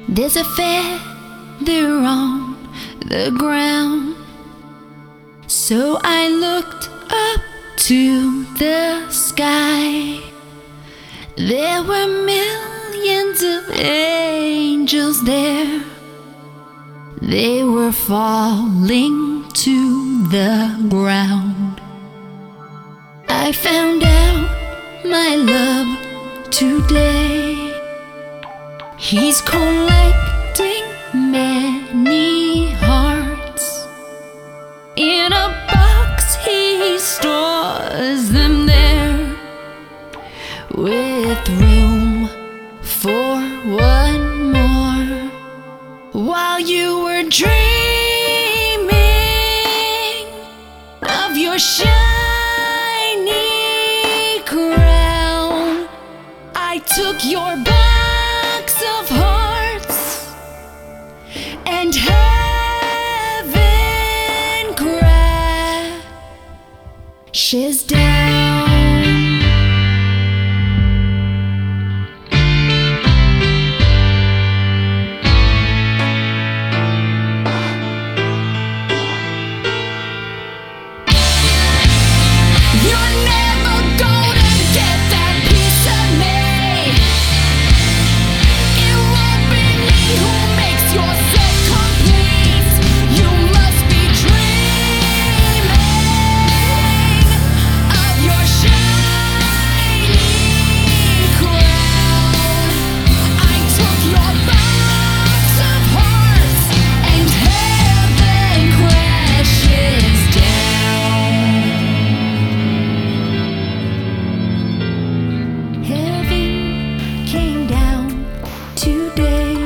There's a feather on the ground. So I looked up to the sky. There were millions of angels there. They were falling to the ground. I found out my love today. He's collecting many hearts. In a box he stores them there, with room for one more. While you were dreaming of your shiny crown, I took your box of hearts and heaven crashes down. Today